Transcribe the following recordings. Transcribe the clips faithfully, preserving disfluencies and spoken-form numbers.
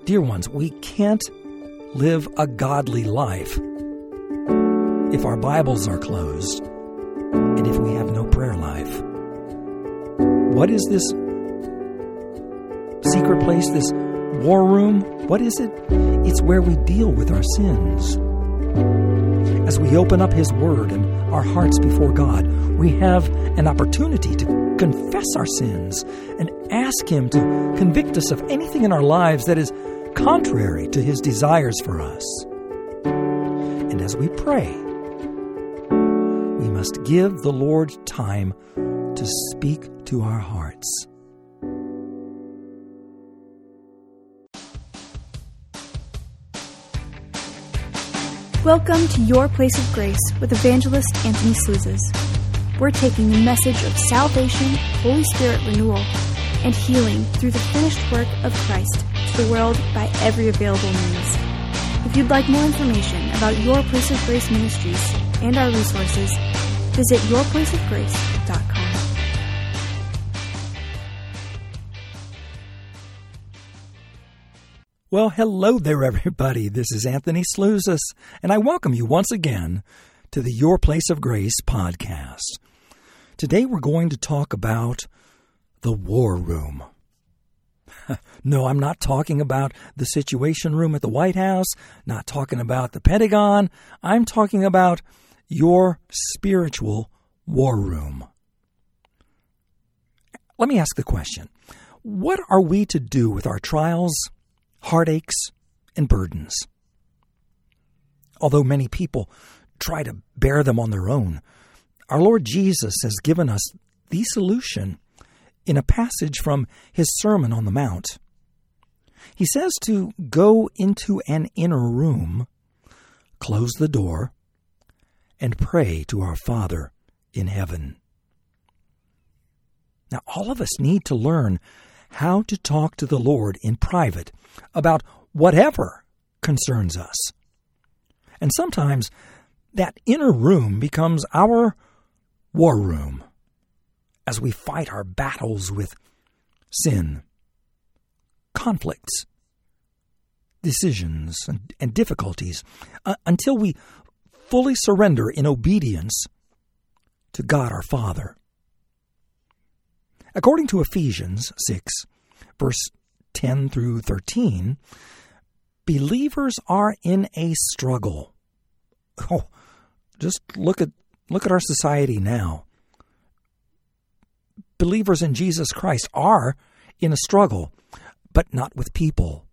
Dear ones, we can't live a godly life if our Bibles are closed and if we have no prayer life. What is this secret place, this war room? What is it? It's where we deal with our sins. As we open up His Word and our hearts before God, we have an opportunity to confess our sins and ask Him to convict us of anything in our lives that is contrary to His desires for us. And as we pray, we must give the Lord time to speak to our hearts. Welcome to Your Place of Grace with Evangelist Anthony Slouzes. We're taking the message of salvation, Holy Spirit renewal, and healing through the finished work of Christ to the world by every available means. If you'd like more information about Your Place of Grace Ministries and our resources, visit your place of grace dot com. Well, hello there, everybody. This is Anthony Slouzes, and I welcome you once again to the Your Place of Grace podcast. Today we're going to talk about the war room. No, I'm not talking about the Situation Room at the White House, not talking about the Pentagon. I'm talking about your spiritual war room. Let me ask the question, what are we to do with our trials, heartaches, and burdens? Although many people try to bear them on their own, our Lord Jesus has given us the solution in a passage from His Sermon on the Mount. He says to go into an inner room, close the door, and pray to our Father in heaven. Now, all of us need to learn how to talk to the Lord in private about whatever concerns us. And sometimes that inner room becomes our war room as we fight our battles with sin, conflicts, decisions, and, and difficulties uh, until we fully surrender in obedience to God our Father. According to Ephesians six, verse ten through thirteen, believers are in a struggle. Oh, just look at look at our society now. Believers in Jesus Christ are in a struggle, but not with people.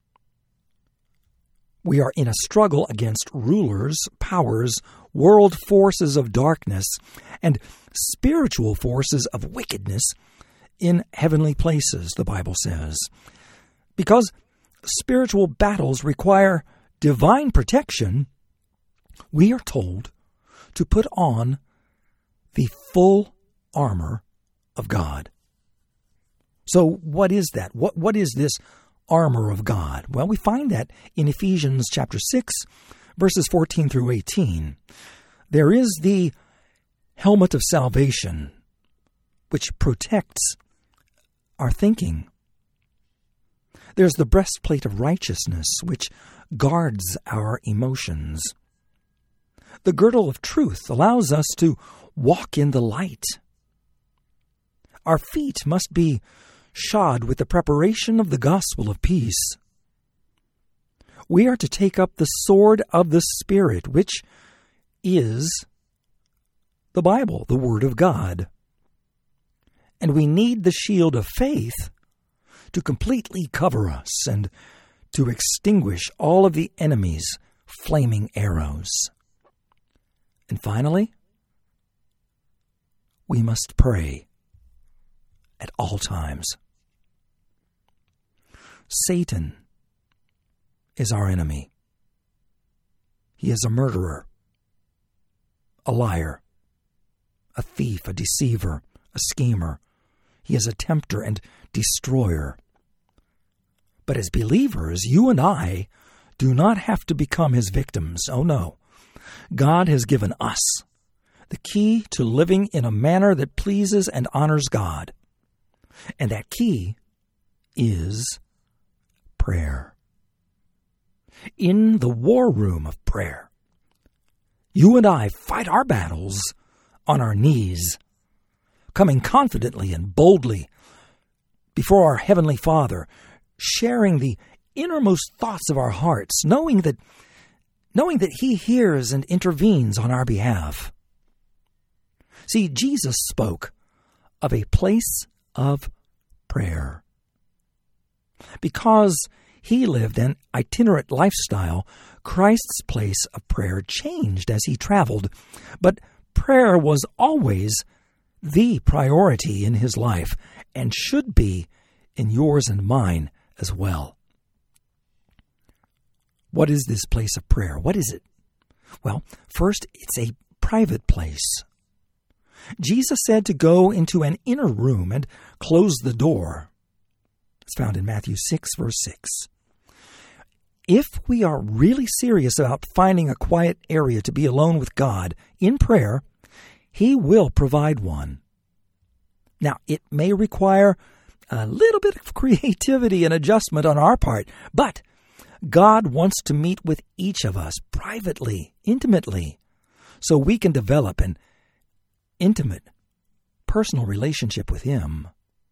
We are in a struggle against rulers, powers, world forces of darkness, and spiritual forces of wickedness in heavenly places, the Bible says. Because spiritual battles require divine protection, we are told to put on the full armor of God. So what is that? What What is this armor of God? Well, we find that in Ephesians chapter six, verses fourteen through eighteen. There is the helmet of salvation, which protects our thinking. There's the breastplate of righteousness, which guards our emotions. The girdle of truth allows us to walk in the light. Our feet must be shod with the preparation of the gospel of peace. We are to take up the sword of the Spirit, which is the Bible, the Word of God. And we need the shield of faith to completely cover us and to extinguish all of the enemy's flaming arrows. And finally, we must pray at all times. Satan is our enemy. He is a murderer, a liar, a thief, a deceiver, a schemer. He is a tempter and destroyer. But as believers, you and I do not have to become his victims. Oh no. God has given us the key to living in a manner that pleases and honors God. And that key is prayer. in the war room of prayer. You and I fight our battles on our knees, coming confidently and boldly before our Heavenly Father, sharing the innermost thoughts of our hearts, knowing that knowing that He hears and intervenes on our behalf. See, Jesus spoke of a place of prayer. Because He lived an itinerant lifestyle, Christ's place of prayer changed as He traveled, but prayer was always the priority in His life and should be in yours and mine as well. What is this place of prayer? What is it? Well, first, it's a private place. Jesus said to go into an inner room and close the door. It's found in Matthew six, verse six. If we are really serious about finding a quiet area to be alone with God in prayer, He will provide one. Now, it may require a little bit of creativity and adjustment on our part, but God wants to meet with each of us privately, intimately, so we can develop an intimate, personal relationship with Him.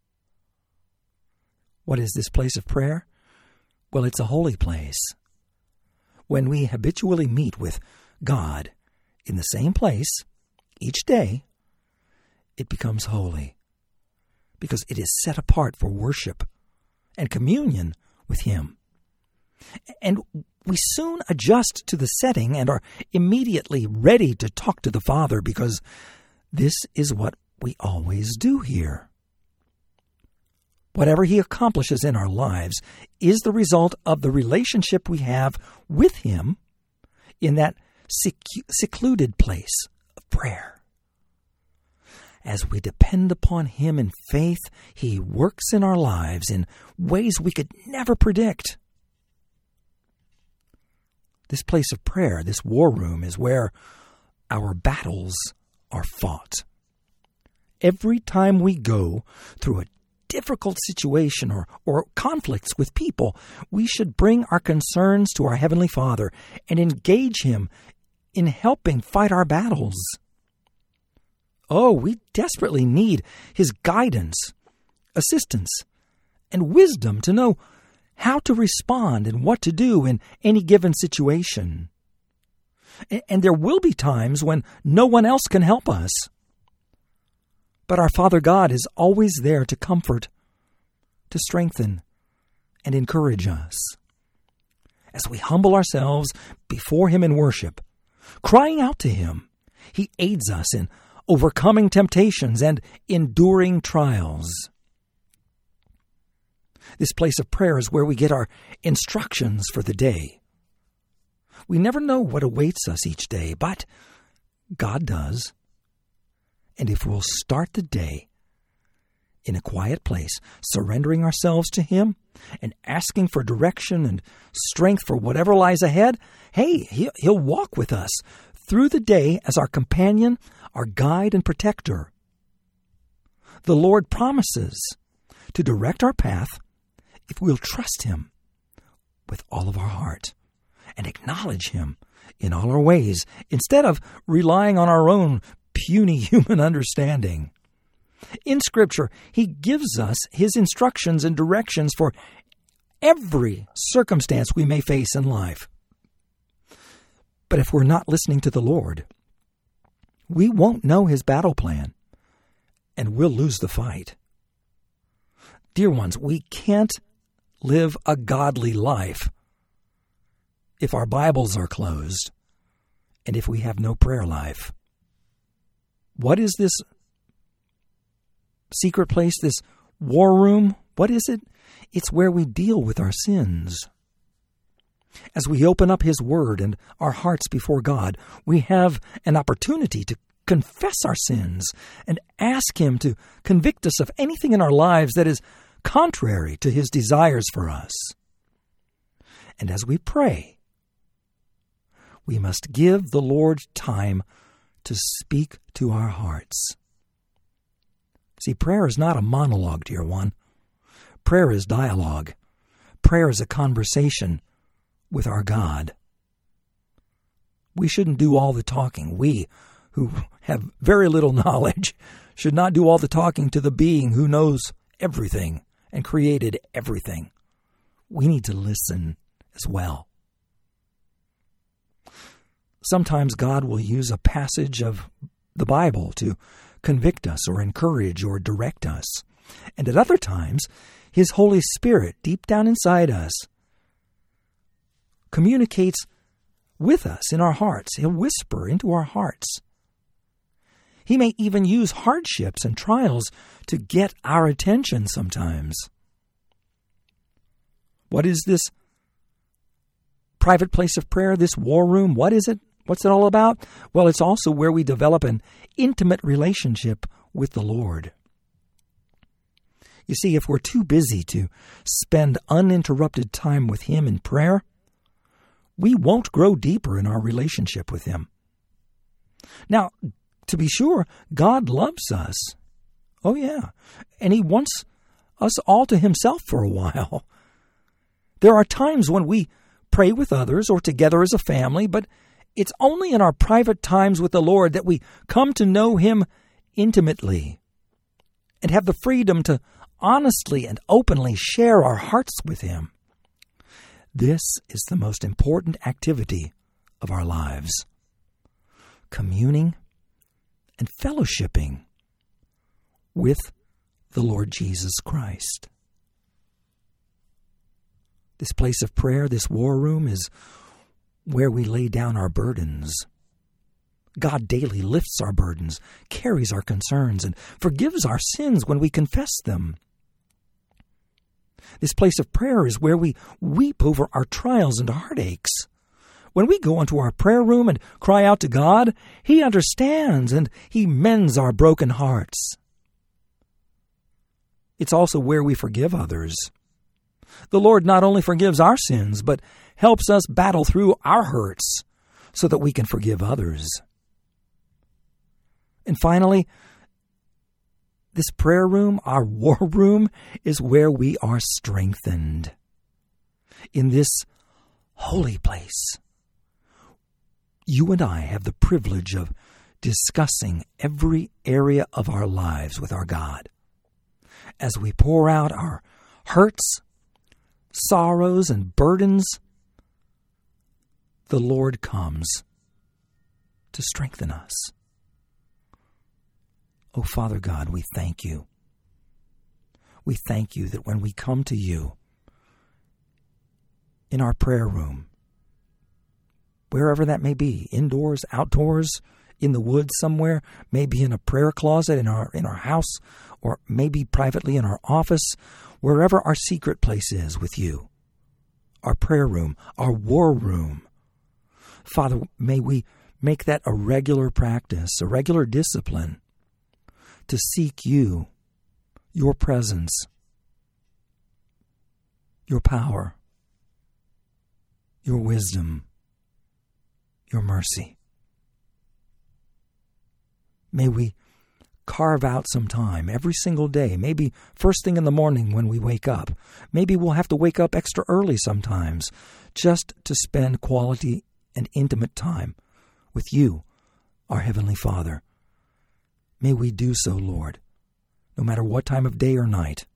What is this place of prayer? Well, it's a holy place. When we habitually meet with God in the same place each day, it becomes holy because it is set apart for worship and communion with Him. And we soon adjust to the setting and are immediately ready to talk to the Father because this is what we always do here. Whatever He accomplishes in our lives is the result of the relationship we have with Him in that sec- secluded place of prayer. As we depend upon Him in faith, He works in our lives in ways we could never predict. This place of prayer, this war room, is where our battles are fought. Every time we go through a difficult situation or, or conflicts with people, we should bring our concerns to our Heavenly Father and engage Him in helping fight our battles. Oh, we desperately need His guidance, assistance, and wisdom to know how to respond and what to do in any given situation. And there will be times when no one else can help us. But our Father God is always there to comfort, to strengthen, and encourage us. As we humble ourselves before Him in worship, crying out to Him, He aids us in overcoming temptations and enduring trials. This place of prayer is where we get our instructions for the day. We never know what awaits us each day, but God does. And if we'll start the day in a quiet place, surrendering ourselves to Him and asking for direction and strength for whatever lies ahead, hey, He'll walk with us through the day as our companion, our guide, and protector. The Lord promises to direct our path if we'll trust Him with all of our heart and acknowledge Him in all our ways instead of relying on our own puny human understanding. In Scripture, He gives us His instructions and directions for every circumstance we may face in life. But if we're not listening to the Lord, we won't know His battle plan, and we'll lose the fight. Dear ones, we can't live a godly life if our Bibles are closed and if we have no prayer life. What is this secret place, this war room? What is it? It's where we deal with our sins. As we open up His Word and our hearts before God, we have an opportunity to confess our sins and ask Him to convict us of anything in our lives that is contrary to His desires for us. And as we pray, we must give the Lord time to speak to our hearts. See, prayer is not a monologue, dear one. Prayer is dialogue. Prayer is a conversation with our God. We shouldn't do all the talking. We, who have very little knowledge, should not do all the talking to the being who knows everything and created everything. We need to listen as well. Sometimes God will use a passage of the Bible to convict us or encourage or direct us. And at other times, His Holy Spirit, deep down inside us, communicates with us in our hearts. He'll whisper into our hearts. He may even use hardships and trials to get our attention sometimes. What is this private place of prayer, this war room? What is it? What's it all about? Well, it's also where we develop an intimate relationship with the Lord. You see, if we're too busy to spend uninterrupted time with Him in prayer, we won't grow deeper in our relationship with Him. Now, to be sure, God loves us. Oh, yeah. And He wants us all to Himself for a while. There are times when we pray with others or together as a family, but it's only in our private times with the Lord that we come to know Him intimately and have the freedom to honestly and openly share our hearts with Him. This is the most important activity of our lives. Communing and fellowshipping with the Lord Jesus Christ. This place of prayer, this war room, is where we lay down our burdens. God daily lifts our burdens, carries our concerns, and forgives our sins when we confess them. This place of prayer is where we weep over our trials and heartaches. When we go into our prayer room and cry out to God, He understands and He mends our broken hearts. It's also where we forgive others. The Lord not only forgives our sins, but helps us battle through our hurts so that we can forgive others. And finally, this prayer room, our war room, is where we are strengthened. In this holy place, you and I have the privilege of discussing every area of our lives with our God. As we pour out our hurts, sorrows, and burdens, the Lord comes to strengthen us. Oh, Father God, we thank You. We thank You that when we come to You in our prayer room, wherever that may be, indoors, outdoors, in the woods somewhere, maybe in a prayer closet in our in our house, or maybe privately in our office, wherever our secret place is with You, our prayer room, our war room. Father, may we make that a regular practice, a regular discipline, to seek You, Your presence, Your power, Your wisdom, Your mercy. May we carve out some time every single day, maybe first thing in the morning when we wake up. Maybe we'll have to wake up extra early sometimes just to spend quality and intimate time with You, our Heavenly Father. May we do so, Lord, no matter what time of day or night.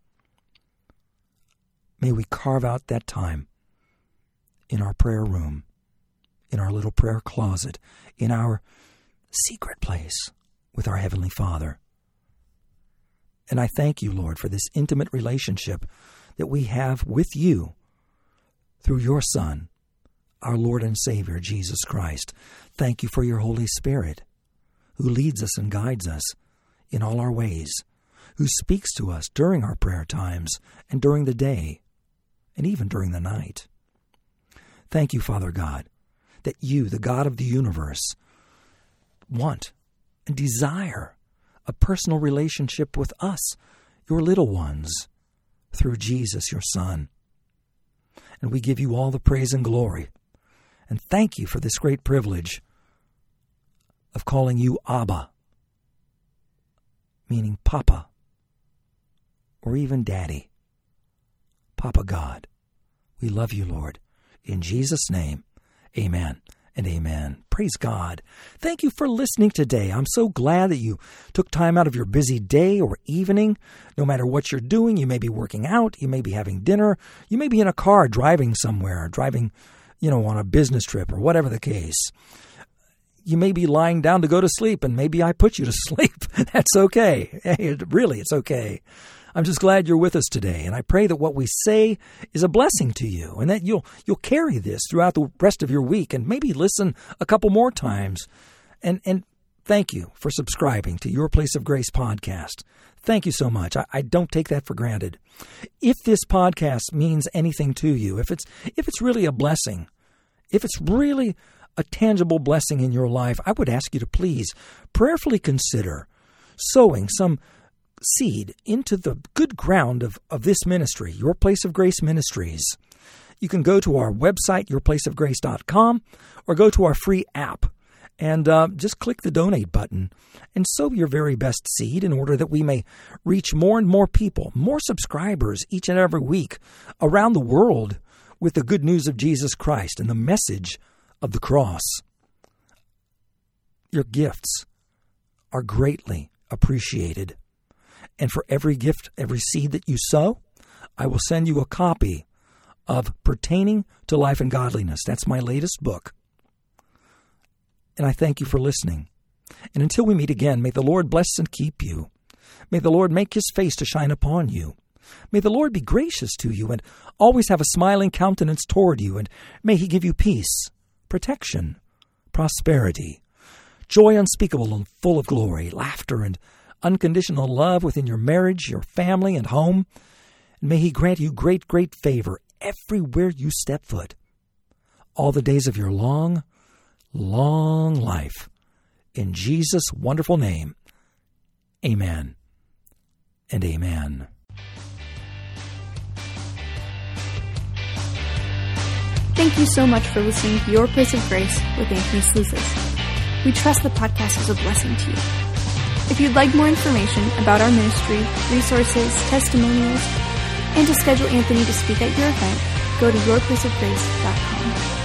May we carve out that time in our prayer room, in our little prayer closet, in our secret place with our Heavenly Father. And I thank You, Lord, for this intimate relationship that we have with You through Your Son, our Lord and Savior, Jesus Christ. Thank You for Your Holy Spirit, who leads us and guides us in all our ways, who speaks to us during our prayer times and during the day, and even during the night. Thank You, Father God, that You, the God of the universe, want and desire a personal relationship with us, Your little ones, through Jesus, Your Son. And we give You all the praise and glory, and thank You for this great privilege of calling You Abba, meaning Papa, or even Daddy. Papa God, we love You, Lord. In Jesus' name, amen and amen. Praise God. Thank you for listening today. I'm so glad that you took time out of your busy day or evening. No matter what you're doing, you may be working out, you may be having dinner, you may be in a car driving somewhere, driving, you know, on a business trip or whatever the case. You may be lying down to go to sleep, and maybe I put you to sleep. That's okay. Hey, really, it's okay. I'm just glad you're with us today, and I pray that what we say is a blessing to you, and that you'll you'll carry this throughout the rest of your week, and maybe listen a couple more times. And and thank you for subscribing to Your Place of Grace podcast. Thank you so much. I, I don't take that for granted. If this podcast means anything to you, if it's if it's really a blessing, if it's really a tangible blessing in your life, I would ask you to please prayerfully consider sowing some seed into the good ground of, of this ministry, Your Place of Grace Ministries. You can go to our website, your place of grace dot com, or go to our free app and uh, just click the donate button and sow your very best seed in order that we may reach more and more people, more subscribers each and every week around the world with the good news of Jesus Christ and the message of the cross. Your gifts are greatly appreciated. And for every gift, every seed that you sow, I will send you a copy of Pertaining to Life and Godliness. That's my latest book. And I thank you for listening. And until we meet again, may the Lord bless and keep you. May the Lord make his face to shine upon you. May the Lord be gracious to you and always have a smiling countenance toward you. And may he give you peace, protection, prosperity, joy unspeakable and full of glory, laughter and unconditional love within your marriage, your family, and home. And may he grant you great, great favor everywhere you step foot, all the days of your long, long life. In Jesus' wonderful name, amen and amen. Thank you so much for listening to Your Place of Grace with Anthony Slouzes. We trust the podcast was a blessing to you. If you'd like more information about our ministry, resources, testimonials, and to schedule Anthony to speak at your event, go to your place of grace dot com.